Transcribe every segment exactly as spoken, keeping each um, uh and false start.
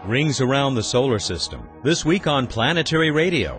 Rings around the solar system. This week on Planetary Radio.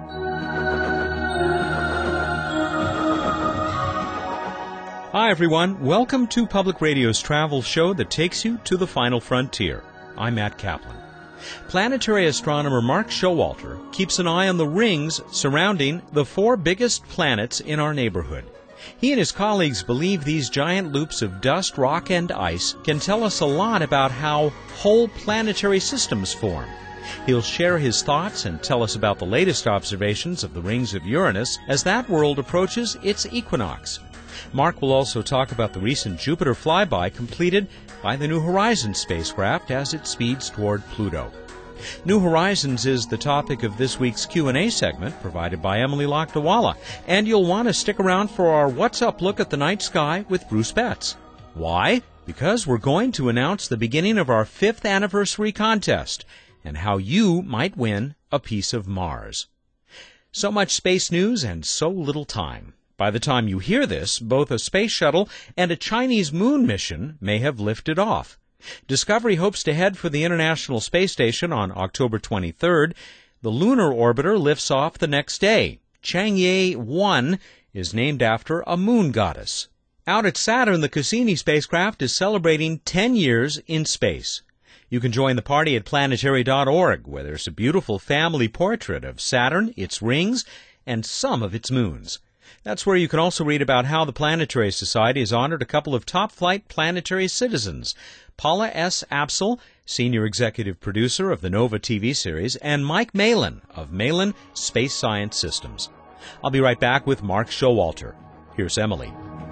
Hi everyone, welcome to Public Radio's travel show that takes you to the final frontier. I'm Matt Kaplan. Planetary astronomer Mark Showalter keeps an eye on the rings surrounding the four biggest planets in our neighborhood. He and his colleagues believe these giant loops of dust, rock, and ice can tell us a lot about how whole planetary systems form. He'll share his thoughts and tell us about the latest observations of the rings of Uranus as that world approaches its equinox. Mark will also talk about the recent Jupiter flyby completed by the New Horizons spacecraft as it speeds toward Pluto. New Horizons is the topic of this week's Q and A segment provided by Emily Lakdawala, and you'll want to stick around for our What's Up look at the night sky with Bruce Betts. Why? Because we're going to announce the beginning of our fifth anniversary contest and how you might win a piece of Mars. So much space news and so little time. By the time you hear this, both a space shuttle and a Chinese moon mission may have lifted off. Discovery hopes to head for the International Space Station on October twenty-third. The lunar orbiter lifts off the next day. Chang'e one is named after a moon goddess. Out at Saturn, the Cassini spacecraft is celebrating ten years in space. You can join the party at planetary dot org, where there's a beautiful family portrait of Saturn, its rings, and some of its moons. That's where you can also read about how the Planetary Society has honored a couple of top-flight planetary citizens, Paula S. Apsel, senior executive producer of the NOVA T V series, and Mike Malin of Malin Space Science Systems. I'll be right back with Mark Showalter. Here's Emily.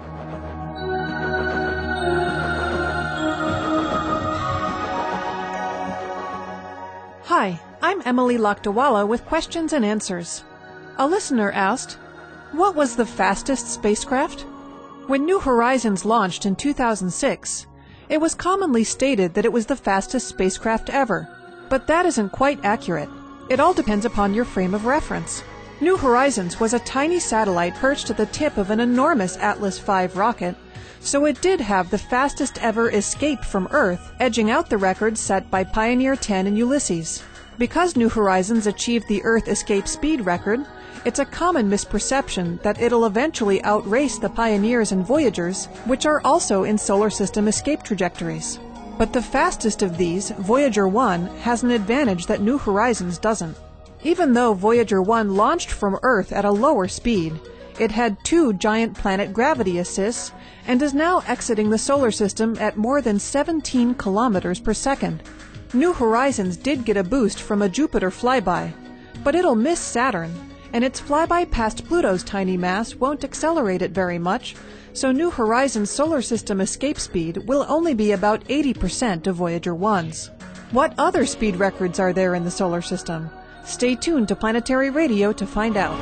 Hi, I'm Emily Lakdawala with questions and answers. A listener asked, what was the fastest spacecraft? When New Horizons launched in two thousand six, it was commonly stated that it was the fastest spacecraft ever, but that isn't quite accurate. It all depends upon your frame of reference. New Horizons was a tiny satellite perched at the tip of an enormous Atlas five rocket, so it did have the fastest ever escape from Earth, edging out the records set by Pioneer ten and Ulysses. Because New Horizons achieved the Earth escape speed record, it's a common misperception that it'll eventually outrace the Pioneers and Voyagers, which are also in solar system escape trajectories. But the fastest of these, Voyager one, has an advantage that New Horizons doesn't. Even though Voyager one launched from Earth at a lower speed, it had two giant planet gravity assists and is now exiting the solar system at more than seventeen kilometers per second. New Horizons did get a boost from a Jupiter flyby, but it'll miss Saturn, and its flyby past Pluto's tiny mass won't accelerate it very much, so New Horizons' solar system escape speed will only be about eighty percent of Voyager one's. What other speed records are there in the solar system? Stay tuned to Planetary Radio to find out.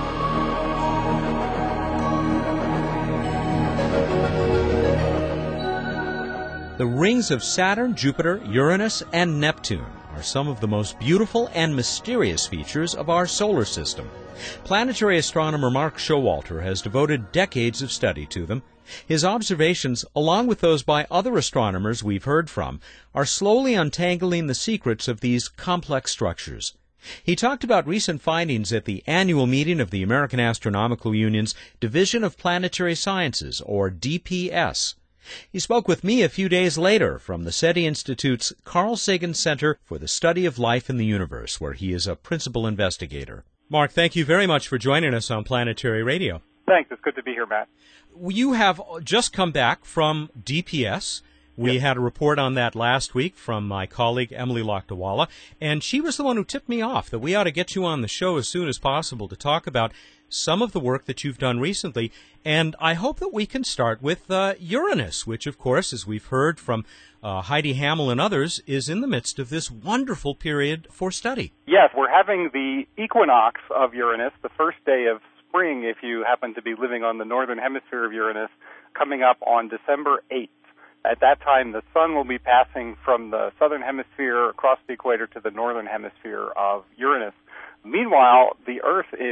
The rings of Saturn, Jupiter, Uranus, and Neptune are some of the most beautiful and mysterious features of our solar system. Planetary astronomer Mark Showalter has devoted decades of study to them. His observations, along with those by other astronomers we've heard from, are slowly untangling the secrets of these complex structures. He talked about recent findings at the annual meeting of the American Astronomical Union's Division of Planetary Sciences, or D P S. He spoke with me a few days later from the SETI Institute's Carl Sagan Center for the Study of Life in the Universe, where he is a principal investigator. Mark, thank you very much for joining us on Planetary Radio. Thanks. It's good to be here, Matt. You have just come back from D P S. We yep. had a report on that last week from my colleague Emily Lakdawala, and she was the one who tipped me off that we ought to get you on the show as soon as possible to talk about some of the work that you've done recently. And I hope that we can start with uh, Uranus, which, of course, as we've heard from uh, Heidi Hammel and others, is in the midst of this wonderful period for study. Yes, we're having the equinox of Uranus, the first day of spring, if you happen to be living on the northern hemisphere of Uranus, coming up on December eighth. At that time, the sun will be passing from the southern hemisphere across the equator to the northern hemisphere of Uranus. Meanwhile, the Earth is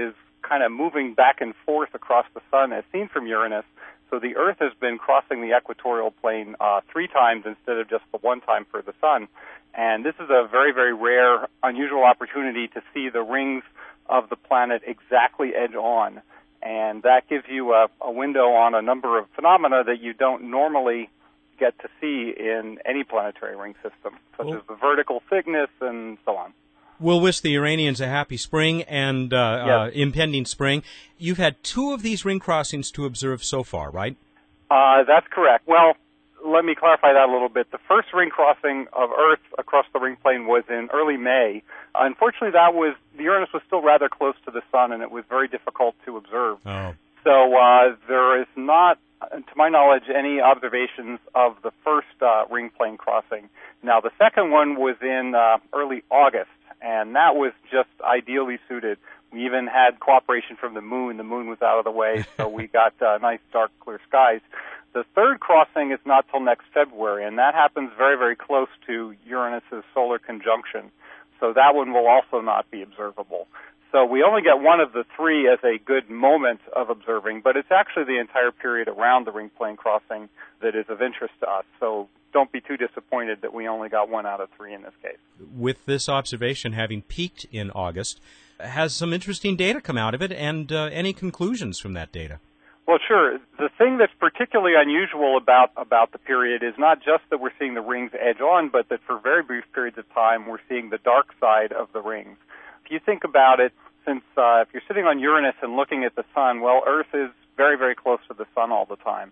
kind of moving back and forth across the sun as seen from Uranus. So the Earth has been crossing the equatorial plane uh, three times instead of just the one time for the sun. And this is a very, very rare, unusual opportunity to see the rings of the planet exactly edge on. And that gives you a, a window on a number of phenomena that you don't normally get to see in any planetary ring system, such well, as the vertical thickness and so on. We'll wish the Uranians a happy spring and uh, yes. uh, impending spring. You've had two of these ring crossings to observe so far, right? Uh, that's correct. Well, let me clarify that a little bit. The first ring crossing of Earth across the ring plane was in early May. Unfortunately, that was the Uranus was still rather close to the sun, and it was very difficult to observe. Oh. So uh, there is not, to my knowledge, any observations of the first uh, ring plane crossing. Now, the second one was in uh, early August, and that was just ideally suited. We even had cooperation from the moon. The moon was out of the way, so we got uh, nice, dark, clear skies. The third crossing is not till next February, and that happens very, very close to Uranus's solar conjunction. So that one will also not be observable. So we only get one of the three as a good moment of observing, but it's actually the entire period around the ring plane crossing that is of interest to us. So don't be too disappointed that we only got one out of three in this case. With this observation having peaked in August, has some interesting data come out of it, and uh, any conclusions from that data? Well, sure. The thing that's particularly unusual about, about the period is not just that we're seeing the rings edge on, but that for very brief periods of time we're seeing the dark side of the rings. If you think about it, since uh, if you're sitting on Uranus and looking at the sun, well, Earth is very, very close to the sun all the time.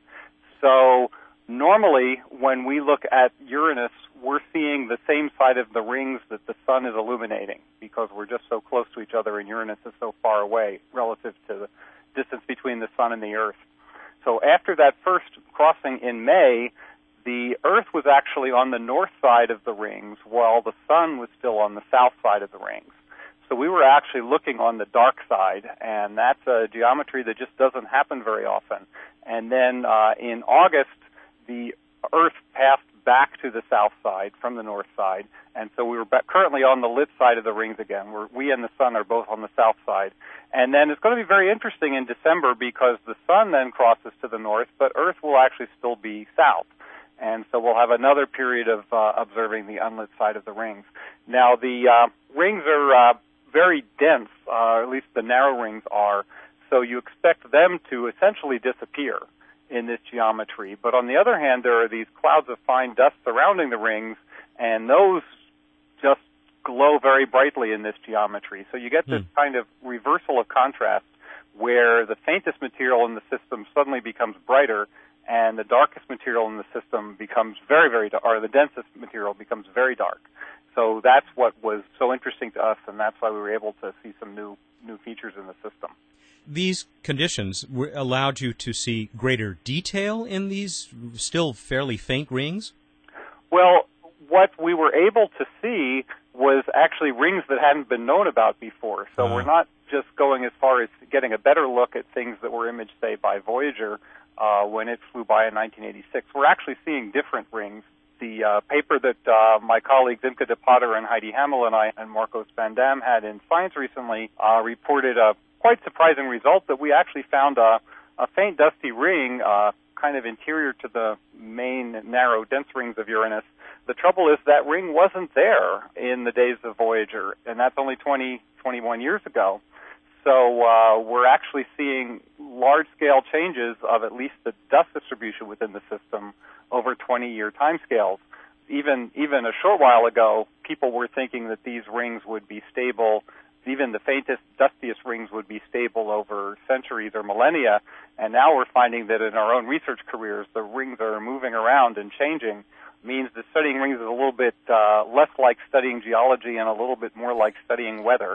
So normally when we look at Uranus, we're seeing the same side of the rings that the sun is illuminating because we're just so close to each other and Uranus is so far away relative to the distance between the sun and the Earth. So after that first crossing in May, the Earth was actually on the north side of the rings while the sun was still on the south side of the rings. So we were actually looking on the dark side, and that's a geometry that just doesn't happen very often. And then uh, in August, the Earth passed back to the south side from the north side, and so we were back currently on the lit side of the rings again. We're, we and the sun are both on the south side. And then it's going to be very interesting in December because the sun then crosses to the north, but Earth will actually still be south. And so we'll have another period of uh, observing the unlit side of the rings. Now, the uh, rings are uh, very dense, uh, at least the narrow rings are, so you expect them to essentially disappear in this geometry. But on the other hand, there are these clouds of fine dust surrounding the rings, and those just glow very brightly in this geometry. So you get this mm. kind of reversal of contrast where the faintest material in the system suddenly becomes brighter and the darkest material in the system becomes very, very dark, or the densest material becomes very dark. So that's what was so interesting to us, and that's why we were able to see some new new features in the system. These conditions were, allowed you to see greater detail in these still fairly faint rings? Well, what we were able to see was actually rings that hadn't been known about before. So uh. we're not just going as far as getting a better look at things that were imaged, say, by Voyager uh, when it flew by in nineteen eighty-six. We're actually seeing different rings. The uh, paper that uh, my colleagues Imke de Potter and Heidi Hamel and I and Marcos van Dam had in Science recently uh, reported a quite surprising result that we actually found a, a faint dusty ring uh, kind of interior to the main narrow dense rings of Uranus. The trouble is that ring wasn't there in the days of Voyager, and that's only twenty, twenty-one years ago. So uh, we're actually seeing large-scale changes of at least the dust distribution within the system over twenty-year timescales. Even even a short while ago, people were thinking that these rings would be stable. Even the faintest, dustiest rings would be stable over centuries or millennia. And now we're finding that in our own research careers, the rings are moving around and changing. Means that studying rings is a little bit uh, less like studying geology and a little bit more like studying weather.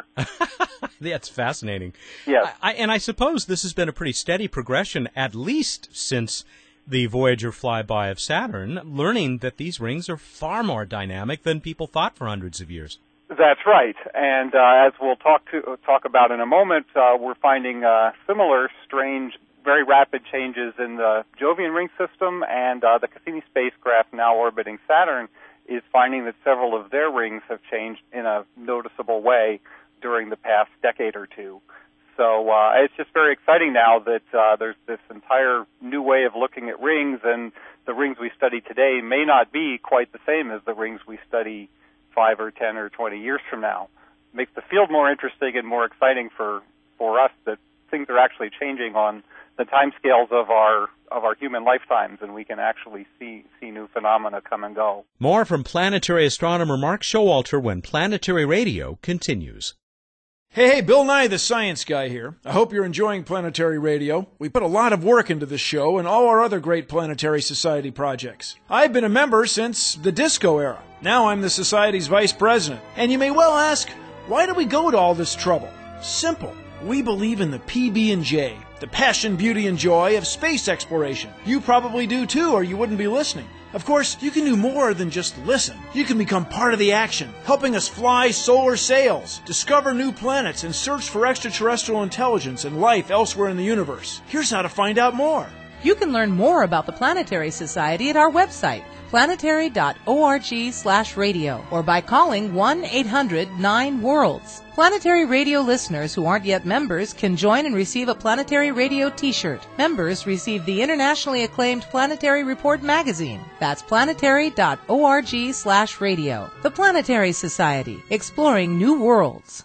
That's fascinating. Yes. I, I, and I suppose this has been a pretty steady progression, at least since the Voyager flyby of Saturn, learning that these rings are far more dynamic than people thought for hundreds of years. That's right. And uh, as we'll talk to talk about in a moment, uh, we're finding uh, similar strange, very rapid changes in the Jovian ring system, and uh, the Cassini spacecraft now orbiting Saturn is finding that several of their rings have changed in a noticeable way during the past decade or two. So uh, it's just very exciting now that uh, there's this entire new way of looking at rings, and the rings we study today may not be quite the same as the rings we study five or ten or twenty years from now. It makes the field more interesting and more exciting for, for us that things are actually changing on the timescales of our of our human lifetimes, and we can actually see see new phenomena come and go. More from planetary astronomer Mark Showalter when Planetary Radio continues. Hey, hey, Bill Nye, the science guy here. I hope you're enjoying Planetary Radio. We put a lot of work into this show and all our other great Planetary Society projects. I've been a member since the disco era. Now I'm the Society's vice president. And you may well ask, why do we go to all this trouble? Simple. We believe in the P B and J, the passion, beauty, and joy of space exploration. You probably do too, or you wouldn't be listening. Of course, you can do more than just listen. You can become part of the action, helping us fly solar sails, discover new planets, and search for extraterrestrial intelligence and life elsewhere in the universe. Here's how to find out more. You can learn more about the Planetary Society at our website, planetary dot org slash radio, or by calling one eight hundred nine worlds. Planetary Radio listeners who aren't yet members can join and receive a Planetary Radio t-shirt. Members receive the internationally acclaimed Planetary Report magazine. That's planetary dot org slash radio. The Planetary Society, exploring new worlds.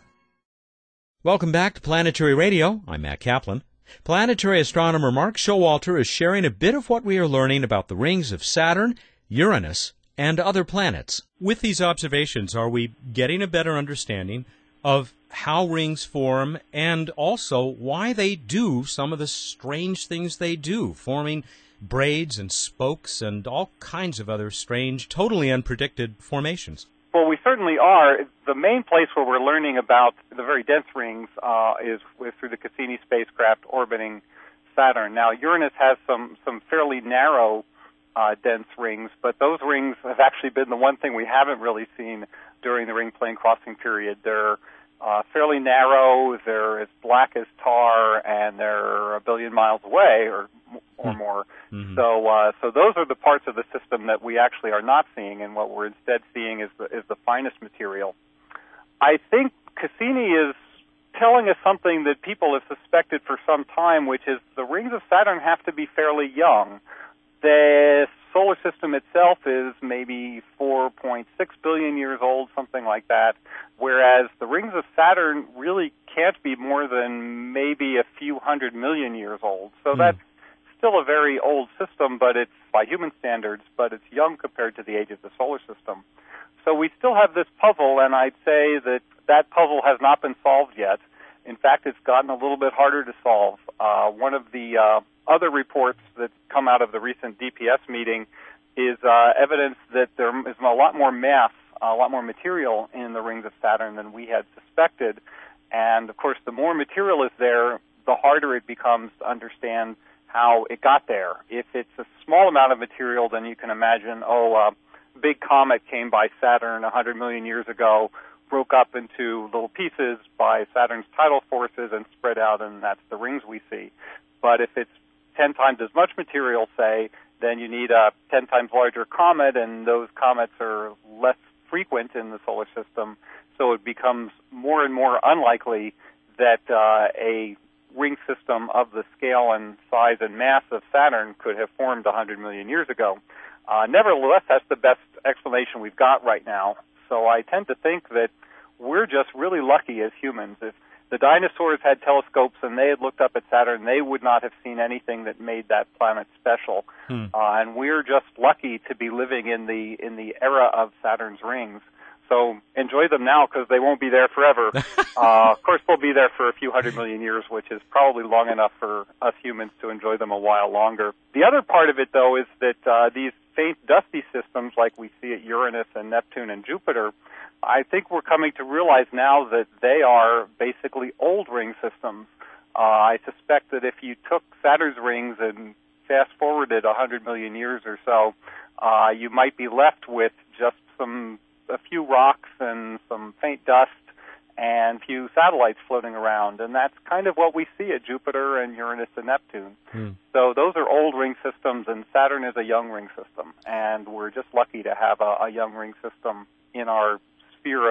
Welcome back to Planetary Radio. I'm Matt Kaplan. Planetary astronomer Mark Showalter is sharing a bit of what we are learning about the rings of Saturn, Uranus, and other planets. With these observations, are we getting a better understanding of how rings form and also why they do some of the strange things they do, forming braids and spokes and all kinds of other strange, totally unpredicted formations? Well, we certainly are. The main place where we're learning about the very dense rings uh, is, is through the Cassini spacecraft orbiting Saturn. Now, Uranus has some, some fairly narrow uh, dense rings, but those rings have actually been the one thing we haven't really seen during the ring plane crossing period. They're uh, fairly narrow, they're as black as tar, and they're a billion miles away or or more. Mm-hmm. So, uh, so those are the parts of the system that we actually are not seeing, and what we're instead seeing is the, is the finest material. I think Cassini is telling us something that people have suspected for some time, which is the rings of Saturn have to be fairly young. The solar system itself is maybe four point six billion years old, something like that, whereas the rings of Saturn really can't be more than maybe a few hundred million years old. So mm. that's still a very old system, but it's by human standards, but it's young compared to the age of the solar system. So we still have this puzzle, and I'd say that that puzzle has not been solved yet. In fact, it's gotten a little bit harder to solve. Uh, one of the uh, other reports that come out of the recent D P S meeting is uh, evidence that there is a lot more mass, a lot more material in the rings of Saturn than we had suspected. And, of course, the more material is there, the harder it becomes to understand how it got there. If it's a small amount of material, then you can imagine, oh, a big comet came by Saturn one hundred million years ago, broke up into little pieces by Saturn's tidal forces and spread out, and that's the rings we see. But if it's ten times as much material, say, then you need a ten times larger comet, and those comets are less frequent in the solar system, so it becomes more and more unlikely that uh, a ring system of the scale and size and mass of Saturn could have formed one hundred million years ago. Uh, nevertheless, that's the best explanation we've got right now. So I tend to think that we're just really lucky as humans. If the dinosaurs had telescopes and they had looked up at Saturn, they would not have seen anything that made that planet special. Hmm. Uh, and we're just lucky to be living in the in the era of Saturn's rings. So enjoy them now because they won't be there forever. uh, of course, they'll be there for a few hundred million years, which is probably long enough for us humans to enjoy them a while longer. The other part of it, though, is that uh, these faint dusty systems like we see at Uranus and Neptune and Jupiter, I think we're coming to realize now that they are basically old ring systems. Uh, I suspect that if you took Saturn's rings and fast-forwarded one hundred million years or so, uh, you might be left with just some a few rocks and some faint dust and a few satellites floating around. And that's kind of what we see at Jupiter and Uranus and Neptune. Hmm. So those are old ring systems, and Saturn is a young ring system. And we're just lucky to have a, a young ring system in our sphere of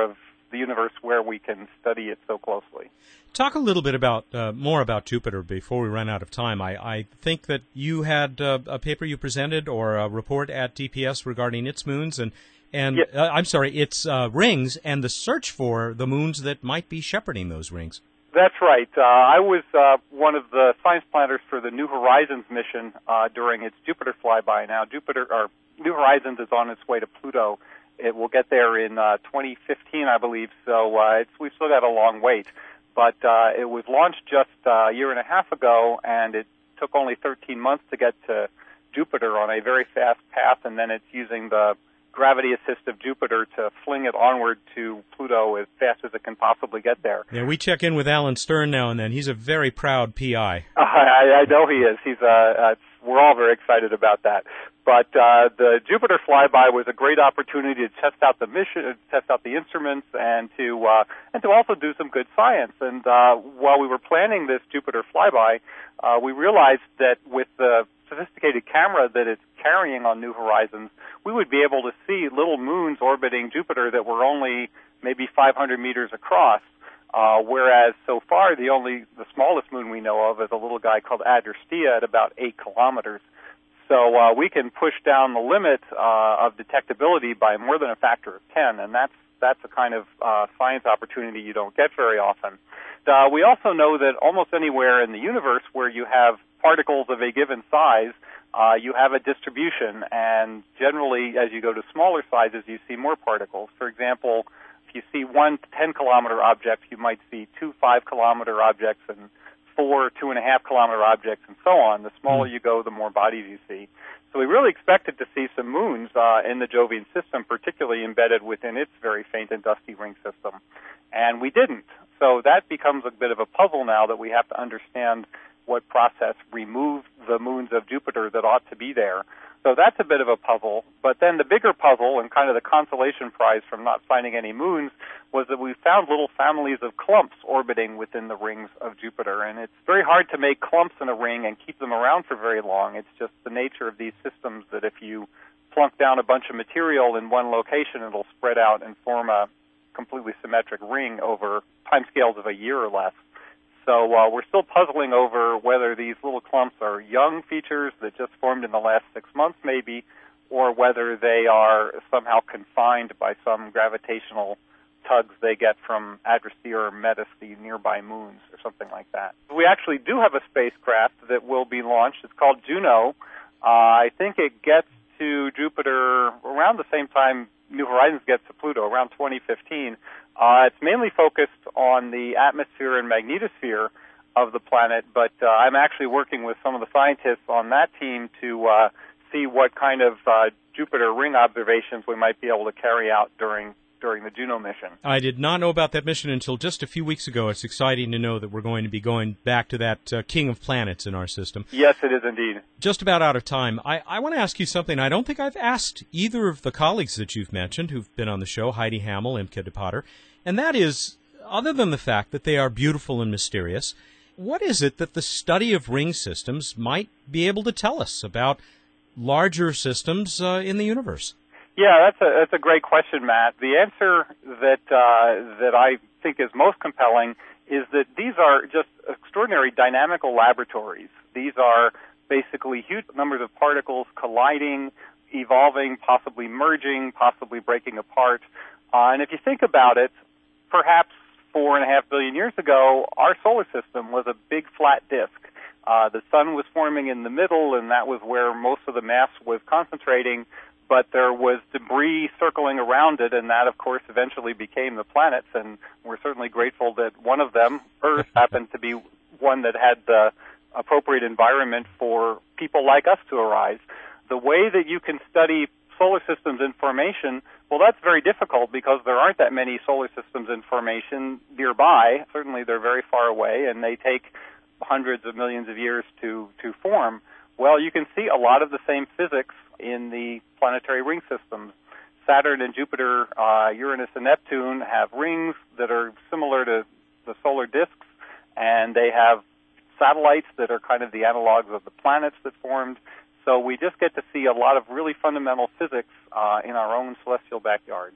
the universe where we can study it so closely. Talk a little bit about uh, more about Jupiter before we run out of time. I, I think that you had uh, a paper you presented or a report at D P S regarding its moons and and Yes. uh, I'm sorry, its uh, rings and the search for the moons that might be shepherding those rings. That's right. Uh, I was uh, one of the science planners for the New Horizons mission uh, during its Jupiter flyby. Now, Jupiter or New Horizons is on its way to Pluto. It will get there in uh, twenty fifteen, I believe. So uh, it's, we've still got a long wait. But uh, it was launched just uh, a year and a half ago, and it took only thirteen months to get to Jupiter on a very fast path, and then it's using the gravity assist of Jupiter to fling it onward to Pluto as fast as it can possibly get there. Yeah, we check in with Alan Stern now and then. He's a very proud P I. Uh, I, I know he is. He's. Uh, uh, we're all very excited about that. But uh, the Jupiter flyby was a great opportunity to test out the mission, test out the instruments, and to uh, and to also do some good science. And uh, while we were planning this Jupiter flyby, uh, we realized that with the sophisticated camera that it's carrying on New Horizons, we would be able to see little moons orbiting Jupiter that were only maybe five hundred meters across, uh, whereas so far the only the smallest moon we know of is a little guy called Adrastea at about eight kilometers. So uh, we can push down the limit uh, of detectability by more than a factor of ten, and that's that's a kind of uh, science opportunity you don't get very often. Uh, we also know that almost anywhere in the universe where you have particles of a given size, uh, you have a distribution, and generally as you go to smaller sizes, you see more particles. For example, if you see one ten-kilometer object, you might see two five-kilometer objects and four two-and-a-half-kilometer objects, and so on. The smaller you go, the more bodies you see. So we really expected to see some moons uh, in the Jovian system, particularly embedded within its very faint and dusty ring system, and we didn't. So that becomes a bit of a puzzle now that we have to understand what process removed the moons of Jupiter that ought to be there. So that's a bit of a puzzle. But then the bigger puzzle and kind of the consolation prize from not finding any moons was that we found little families of clumps orbiting within the rings of Jupiter. And it's very hard to make clumps in a ring and keep them around for very long. It's just the nature of these systems that if you plunk down a bunch of material in one location, it'll spread out and form a completely symmetric ring over timescales of a year or less. So uh, we're still puzzling over whether these little clumps are young features that just formed in the last six months maybe, or whether they are somehow confined by some gravitational tugs they get from Adrastea or Metis, the nearby moons, or something like that. We actually do have a spacecraft that will be launched. It's called Juno. Uh, I think it gets to Jupiter around the same time New Horizons gets to Pluto, around twenty fifteen. Uh, it's mainly focused on the atmosphere and magnetosphere of the planet, but uh, I'm actually working with some of the scientists on that team to uh, see what kind of uh, Jupiter ring observations we might be able to carry out during during the Juno mission. I did not know about that mission until just a few weeks ago. It's exciting to know that we're going to be going back to that uh, king of planets in our system. Yes, it is indeed. Just about out of time. I, I want to ask you something I don't think I've asked either of the colleagues that you've mentioned who've been on the show, Heidi Hammel, Imke de Potter, and that is, other than the fact that they are beautiful and mysterious, what is it that the study of ring systems might be able to tell us about larger systems uh, in the universe? Yeah, that's a that's a great question, Matt. The answer that uh, that I think is most compelling is that these are just extraordinary dynamical laboratories. These are basically huge numbers of particles colliding, evolving, possibly merging, possibly breaking apart. Uh, and if you think about it, perhaps four and a half billion years ago, our solar system was a big flat disk. Uh, the sun was forming in the middle, and that was where most of the mass was concentrating. But there was debris circling around it, and that, of course, eventually became the planets, and we're certainly grateful that one of them, Earth, happened to be one that had the appropriate environment for people like us to arise. The way that you can study solar systems in formation, well, that's very difficult because there aren't that many solar systems in formation nearby. Certainly they're very far away, and they take hundreds of millions of years to, to form. Well, you can see a lot of the same physics in the planetary ring systems. Saturn and Jupiter, uh, Uranus and Neptune have rings that are similar to the solar disks, and they have satellites that are kind of the analogs of the planets that formed. So we just get to see a lot of really fundamental physics uh, in our own celestial backyard.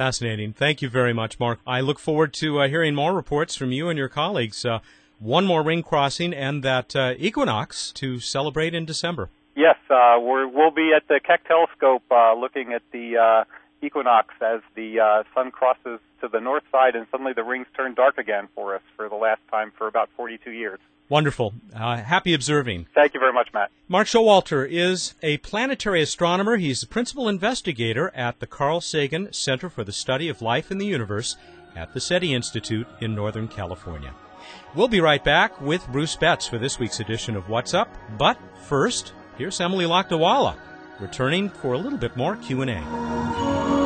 Fascinating. Thank you very much, Mark. I look forward to uh, hearing more reports from you and your colleagues. Uh, one more ring crossing and that uh, equinox to celebrate in December. Yes, uh, we're, we'll be at the Keck Telescope uh, looking at the uh, equinox as the uh, sun crosses to the north side, and suddenly the rings turn dark again for us for the last time for about forty-two years. Wonderful. Uh, happy observing. Thank you very much, Matt. Mark Showalter is a planetary astronomer. He's the principal investigator at the Carl Sagan Center for the Study of Life in the Universe at the SETI Institute in Northern California. We'll be right back with Bruce Betts for this week's edition of What's Up. But first, here's Emily Lakdawalla, returning for a little bit more Q and A.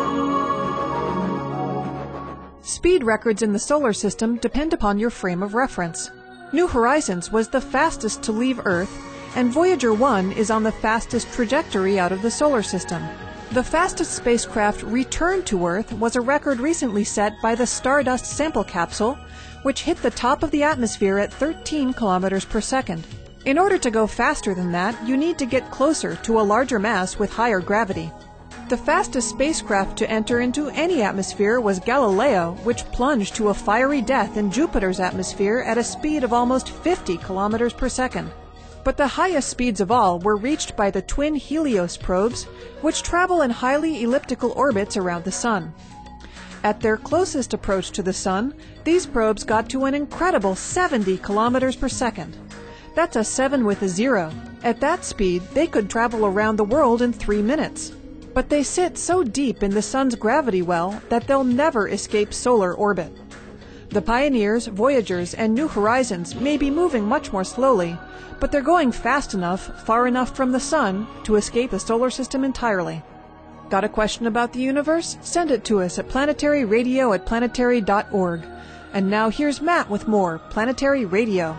Speed records in the solar system depend upon your frame of reference. New Horizons was the fastest to leave Earth, and Voyager one is on the fastest trajectory out of the solar system. The fastest spacecraft returned to Earth was a record recently set by the Stardust sample capsule, which hit the top of the atmosphere at thirteen kilometers per second. In order to go faster than that, you need to get closer to a larger mass with higher gravity. The fastest spacecraft to enter into any atmosphere was Galileo, which plunged to a fiery death in Jupiter's atmosphere at a speed of almost fifty kilometers per second. But the highest speeds of all were reached by the twin Helios probes, which travel in highly elliptical orbits around the Sun. At their closest approach to the Sun, these probes got to an incredible seventy kilometers per second. That's a seven with a zero. At that speed, they could travel around the world in three minutes. But they sit so deep in the Sun's gravity well that they'll never escape solar orbit. The Pioneers, Voyagers, and New Horizons may be moving much more slowly, but they're going fast enough, far enough from the Sun, to escape the solar system entirely. Got a question about the universe? Send it to us at planetaryradio at planetary dot org. And now here's Matt with more Planetary Radio.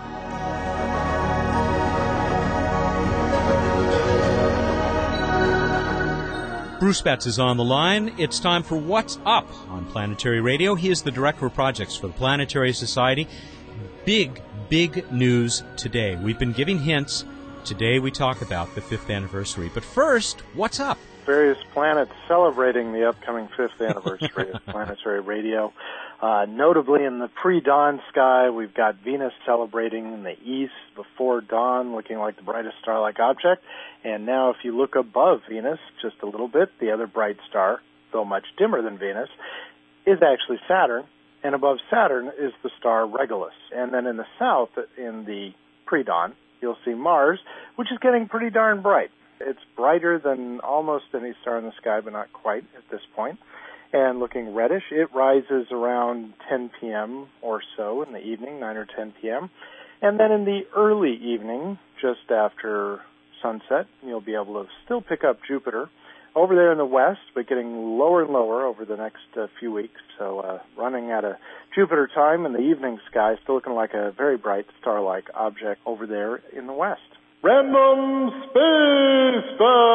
Bruce Betts is on the line. It's time for What's Up on Planetary Radio. He is the Director of Projects for the Planetary Society. Big, big news today. We've been giving hints. Today we talk about the fifth anniversary. But first, what's up? Various planets celebrating the upcoming fifth anniversary of Planetary Radio. Uh, notably in the pre-dawn sky, we've got Venus celebrating in the east before dawn, looking like the brightest star-like object. And now if you look above Venus just a little bit, the other bright star, though much dimmer than Venus, is actually Saturn. And above Saturn is the star Regulus. And then in the south, in the pre-dawn, you'll see Mars, which is getting pretty darn bright. It's brighter than almost any star in the sky, but not quite at this point. And looking reddish, it rises around ten p.m. or so in the evening, nine or ten p.m. And then in the early evening, just after sunset, you'll be able to still pick up Jupiter over there in the west, but getting lower and lower over the next uh, few weeks. So uh, running out of Jupiter time in the evening sky, still looking like a very bright star-like object over there in the west. Random Space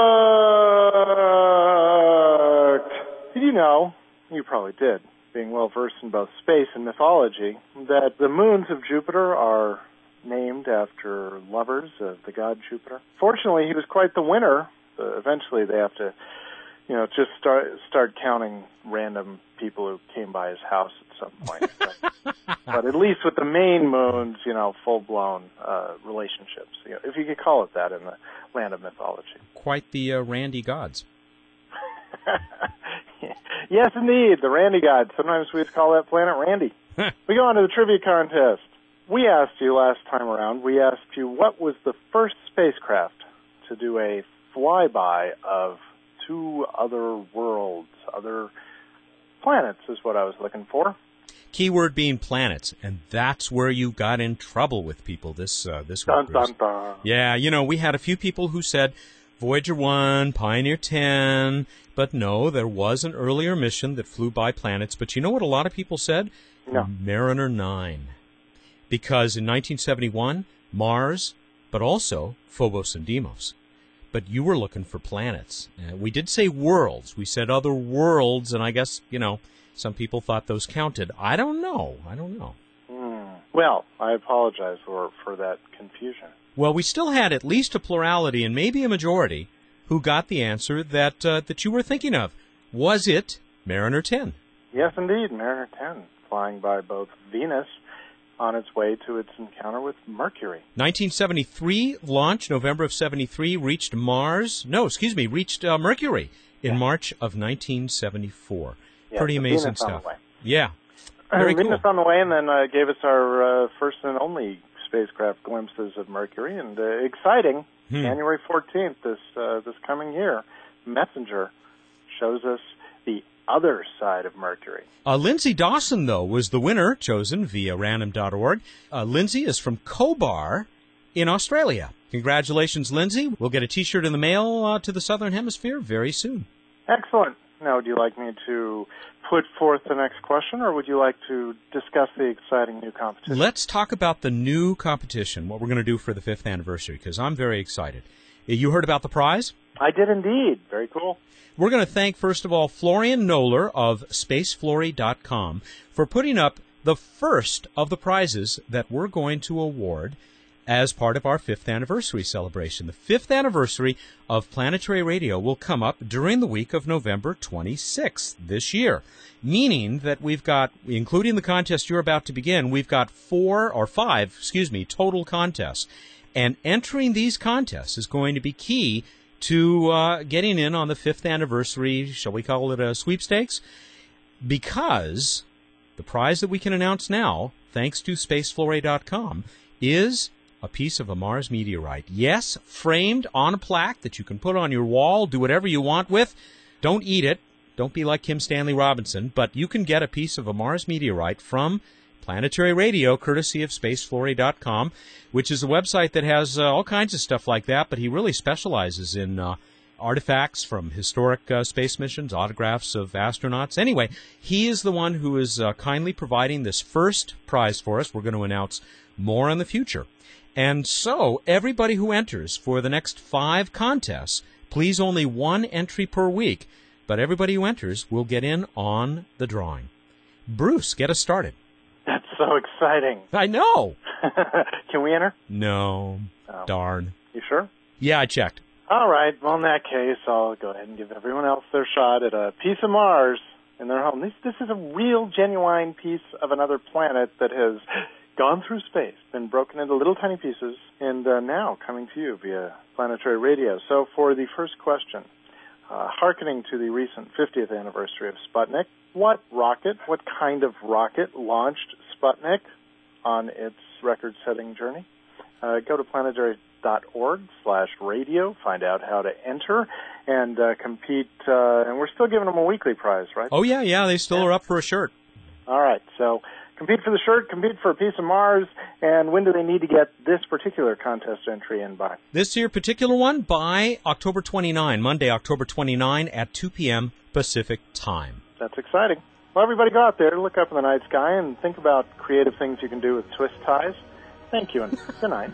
Fact! Did you know, you probably did, being well-versed in both space and mythology, that the moons of Jupiter are named after lovers of the god Jupiter? Fortunately, he was quite the winner. Uh, eventually, they have to, you know, just start start counting random people who came by his house at some point. But, but at least with the main moons, you know, full-blown uh, relationships, you know, if you could call it that in the land of mythology. Quite the uh, Randy gods. Yes, indeed, the Randy gods. Sometimes we just call that planet Randy. We go on to the trivia contest. We asked you last time around, we asked you what was the first spacecraft to do a flyby of two other worlds, other planets is what I was looking for. Keyword being planets, and that's where you got in trouble with people this uh, this week. Dun, dun, dun. Yeah, you know, we had a few people who said Voyager one, Pioneer ten, but no, there was an earlier mission that flew by planets. But you know what a lot of people said? No. Mariner nine. Because in nineteen seventy-one, Mars, but also Phobos and Deimos. But you were looking for planets. Uh, we did say worlds. We said other worlds, and I guess, you know, some people thought those counted. I don't know. I don't know. Mm. Well, I apologize for, for that confusion. Well, we still had at least a plurality and maybe a majority who got the answer that uh, that you were thinking of. Was it Mariner ten. Yes, indeed, Mariner ten, flying by both Venus on its way to its encounter with Mercury. nineteen seventy-three launch, November of seventy-three, reached Mars. No, excuse me, reached uh, Mercury in yeah. March of nineteen seventy-four. Yeah, Pretty amazing Venus stuff. On the way. Yeah. Very Venus cool. on the way, and then uh, gave us our uh, first and only spacecraft glimpses of Mercury, and uh, exciting. Hmm. January fourteenth, this uh, this coming year, Messenger shows us the other side of Mercury. Uh, Lindsay Dawson, though, was the winner, chosen via random dot org. Uh, Lindsay is from Cobar in Australia. Congratulations, Lindsay. We'll get a T-shirt in the mail uh, to the Southern Hemisphere very soon. Excellent. Now, would you like me to put forth the next question, or would you like to discuss the exciting new competition? Let's talk about the new competition, what we're going to do for the fifth anniversary, because I'm very excited. You heard about the prize? I did indeed. Very cool. We're going to thank, first of all, Florian Noller of space flory dot com for putting up the first of the prizes that we're going to award as part of our fifth anniversary celebration. The fifth anniversary of Planetary Radio will come up during the week of November twenty-sixth this year, meaning that we've got, including the contest you're about to begin, we've got four or five, excuse me, total contests. And entering these contests is going to be key to uh, getting in on the fifth anniversary, shall we call it a sweepstakes? Because the prize that we can announce now, thanks to space flory dot com, is a piece of a Mars meteorite. Yes, framed on a plaque that you can put on your wall, do whatever you want with. Don't eat it. Don't be like Kim Stanley Robinson. But you can get a piece of a Mars meteorite from Planetary Radio, courtesy of space flory dot com, which is a website that has uh, all kinds of stuff like that, but he really specializes in uh, artifacts from historic uh, space missions, autographs of astronauts. Anyway, he is the one who is uh, kindly providing this first prize for us. We're going to announce more in the future. And so, everybody who enters for the next five contests, please only one entry per week, but everybody who enters will get in on the drawing. Bruce, get us started. That's so exciting. I know. Can we enter? No. Oh. Darn. You sure? Yeah, I checked. All right. Well, in that case, I'll go ahead and give everyone else their shot at a piece of Mars in their home. This, this is a real, genuine piece of another planet that has gone through space, been broken into little tiny pieces, and uh, now coming to you via Planetary Radio. So for the first question, uh, hearkening to the recent fiftieth anniversary of Sputnik, what rocket, what kind of rocket launched Sputnik on its record-setting journey? Uh, go to planetary dot org slash radio, find out how to enter and uh, compete. Uh, and we're still giving them a weekly prize, right? Oh, yeah, yeah, they still yeah. are up for a shirt. All right, so compete for the shirt, compete for a piece of Mars, and when do they need to get this particular contest entry in by? This here particular one by October twenty-ninth, Monday, October twenty-ninth at two p.m. Pacific time. That's exciting. Well, everybody go out there, look up in the night sky, and think about creative things you can do with twist ties. Thank you, and good night.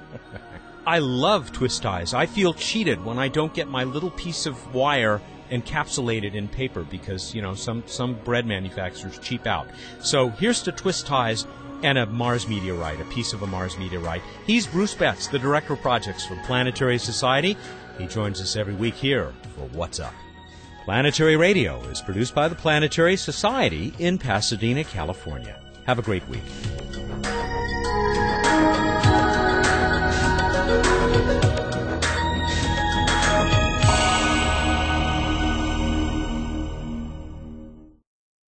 I love twist ties. I feel cheated when I don't get my little piece of wire encapsulated in paper because, you know, some, some bread manufacturers cheap out. So here's to twist ties and a Mars meteorite, a piece of a Mars meteorite. He's Bruce Betts, the Director of Projects from Planetary Society. He joins us every week here for What's Up. Planetary Radio is produced by the Planetary Society in Pasadena, California. Have a great week.